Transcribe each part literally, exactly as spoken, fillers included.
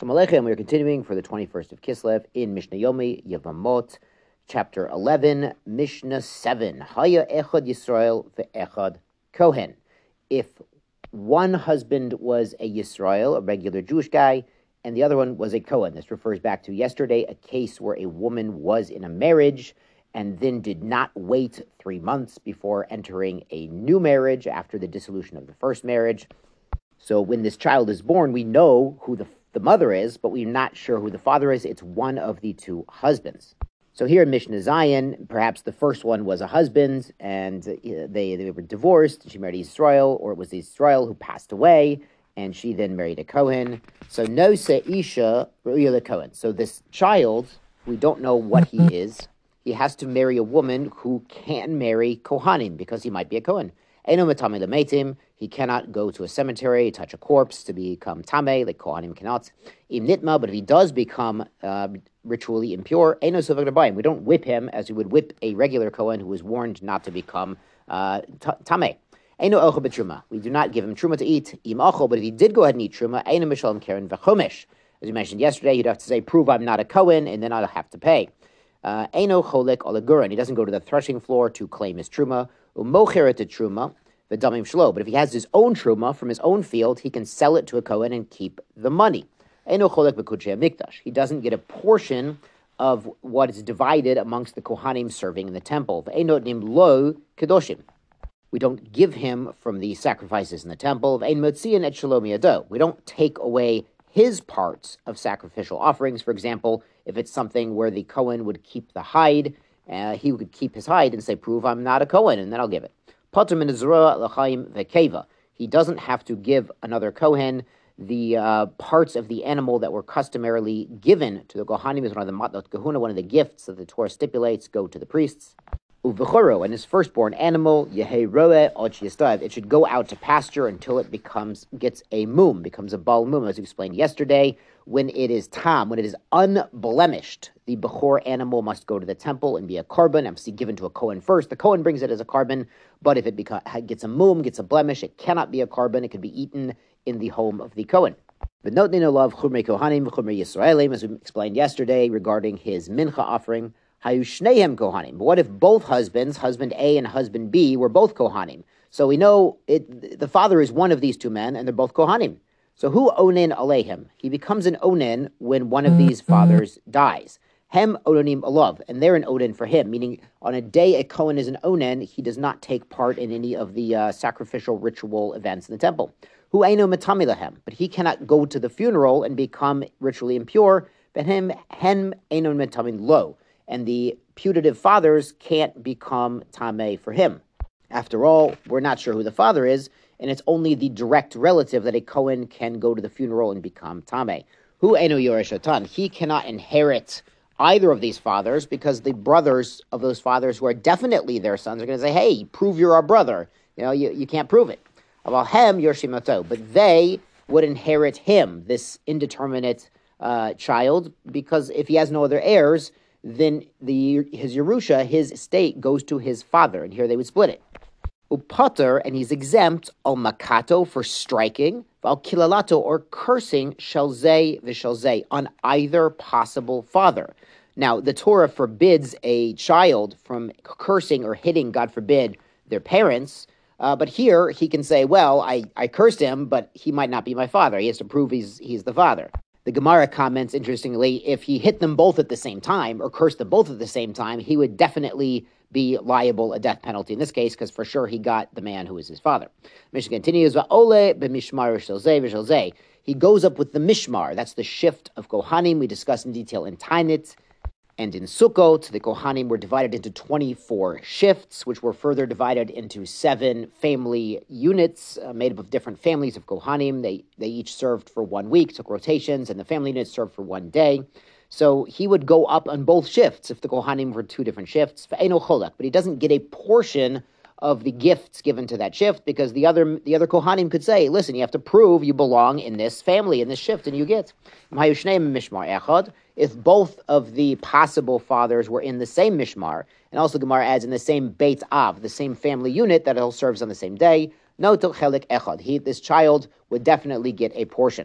Shalom Aleichem. We are continuing for the twenty-first of Kislev in Mishnah Yomi, Yevamot, chapter eleven, Mishnah seven. Haya echad Yisrael ve'echad Kohen. If one husband was a Yisrael, a regular Jewish guy, and the other one was a Kohen. This refers back to yesterday, a case where a woman was in a marriage and then did not wait three months before entering a new marriage after the dissolution of the first marriage. So when this child is born, we know who the, the mother is, but we're not sure who the father is. It's one of the two husbands. So here in Mishnah Zion, perhaps the first one was a husband, and they, they were divorced, and she married Israel, or it was Israel who passed away, and she then married a Kohen. So no se isha ru'ya Kohen. So this child, we don't know what he is. He has to marry a woman who can marry Kohanim, because he might be a Kohen. Eno matame lemetim. He cannot go to a cemetery, touch a corpse to become tameh, like Kohanim cannot. Im nitma, but if he does become uh, ritually impure, eno sovek rabayim. We don't whip him as we would whip a regular Kohen who was warned not to become uh, tameh. Eno ochel b'truma. We do not give him truma to eat. Im ochel, but if he did go ahead and eat truma, eno mishalem keren v'chomesh. As we mentioned yesterday, you'd have to say, prove I'm not a Kohen, and then I'll have to pay. Eno cholek olaguran. He doesn't go to the threshing floor to claim his truma. Umocheret truma. The damim shlo, but if he has his own truma from his own field, he can sell it to a Kohen and keep the money. Eno cholek b'kudshei mikdash. He doesn't get a portion of what is divided amongst the Kohanim serving in the temple. Eno nim lo kedoshim. We don't give him from the sacrifices in the temple. Ein motziin et shalom yado. We don't take away his parts of sacrificial offerings. For example, if it's something where the Kohen would keep the hide, uh, he would keep his hide and say, "Prove I'm not a Kohen," and then I'll give it. He doesn't have to give another Kohen the uh, parts of the animal that were customarily given to the Kohanim. Is one of the matnot kahuna, one of the gifts that the Torah stipulates go to the priests. Uvechoro, and his firstborn animal, yehei roeh od sheyistav. It should go out to pasture until it becomes gets a mum, becomes a bal mum, as we explained yesterday. When it is tam, when it is unblemished, the bechor animal must go to the temple and be a korban, obviously given to a Kohen first. The Kohen brings it as a korban, but if it beca- gets a mum, gets a blemish, it cannot be a korban. It can be eaten in the home of the Kohen. But note no love chumrei kohanim chumrei Yisraelim, as we explained yesterday regarding his mincha offering. Hayu shnehem kohanim. But what if both husbands, husband A and husband B, were both kohanim? So we know it. The father is one of these two men, and they're both kohanim. So who onen aleihim? He becomes an onen when one of these fathers dies. Hem ononim alav, and they're an onen for him, meaning on a day a Kohen is an onen, he does not take part in any of the uh, sacrificial ritual events in the temple. Hu eino matami lahem, but he cannot go to the funeral and become ritually impure, but him hem eino matamin lo, and the putative fathers can't become tameh for him. After all, we're not sure who the father is, and it's only the direct relative that a Kohen can go to the funeral and become tameh. Hu eino yoreshatan, he cannot inherit either of these fathers, because the brothers of those fathers who are definitely their sons are going to say, hey, prove you're our brother. You know, you, you can't prove it. Avalhem yorshimato, but they would inherit him, this indeterminate uh, child, because if he has no other heirs, then the his Yerusha, his estate, goes to his father, and here they would split it. Upater, and he's exempt, al makato, for striking, al kilalato, or cursing, shalzei v'shalzei, on either possible father. Now, the Torah forbids a child from cursing or hitting, God forbid, their parents, uh, but here he can say, well, I, I cursed him, but he might not be my father. He has to prove he's he's the father. The Gemara comments, interestingly, if he hit them both at the same time, or cursed them both at the same time, he would definitely be liable, a death penalty in this case, because for sure he got the man who is his father. Mishnah continues, Va'ole b'mishmar shalzei v'shalzei. He goes up with the mishmar, that's the shift of Kohanim, we discussed in detail in Tainit, and in Sukkot. The Kohanim were divided into twenty-four shifts, which were further divided into seven family units, uh, made up of different families of Kohanim. They, they each served for one week, took rotations, and the family units served for one day. So he would go up on both shifts if the Kohanim were two different shifts. But he doesn't get a portion of the gifts given to that shift, because the other the other Kohanim could say, listen, you have to prove you belong in this family, in this shift, and you get. If both of the possible fathers were in the same mishmar, and also Gemara adds in the same Beit Av, the same family unit that all serves on the same day, no chelik echad. He, this child would definitely get a portion.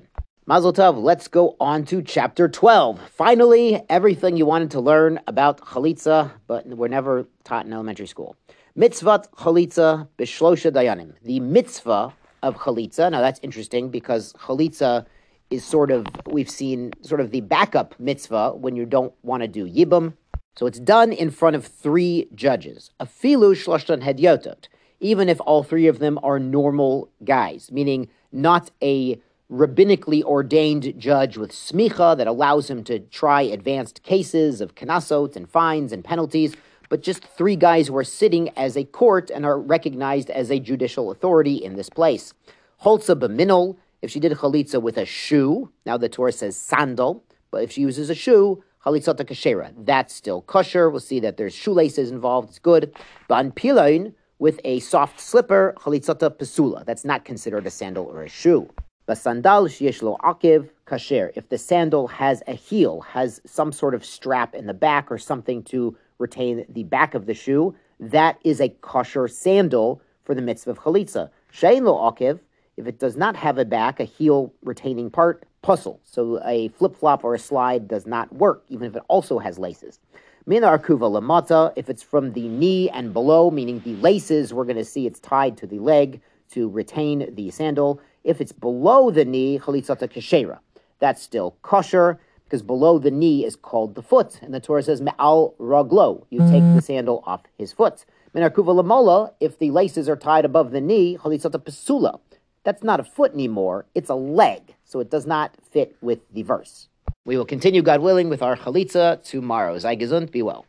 Mazel tov, let's go on to chapter twelve. Finally, everything you wanted to learn about chalitza, but were never taught in elementary school. Mitzvat chalitza b'shlosha dayanim. The mitzvah of chalitza. Now that's interesting because chalitza is sort of, we've seen sort of the backup mitzvah when you don't want to do yibum. So it's done in front of three judges. Afilu shloshtan hedyotot. Even if all three of them are normal guys, meaning not a rabbinically ordained judge with smicha that allows him to try advanced cases of kanasot and fines and penalties, but just three guys who are sitting as a court and are recognized as a judicial authority in this place. Cholza b'minol, if she did chalitza with a shoe, now the Torah says sandal, but if she uses a shoe, chalitzata kashera, that's still kosher. We'll see that there's shoelaces involved, it's good. Ban pilain, with a soft slipper, chalitzata pesula, that's not considered a sandal or a shoe. Basandal sheyesh lo akiv kasher, if the sandal has a heel, has some sort of strap in the back or something to retain the back of the shoe, that is a kosher sandal for the mitzvah of chalitza. Shein lo akiv, if it does not have a back, a heel retaining part, puzzle. So a flip-flop or a slide does not work, even if it also has laces. Mina arkuva lamata, if it's from the knee and below, meaning the laces, we're going to see it's tied to the leg to retain the sandal. If it's below the knee, chalitzata keshera, that's still kosher, because below the knee is called the foot. And the Torah says, me'al raglo, you take the sandal off his foot. Min arkuva lamola, if the laces are tied above the knee, chalitzata pesula, that's not a foot anymore, it's a leg, so it does not fit with the verse. We will continue, God willing, with our chalitza tomorrow. Sei gesund, be well.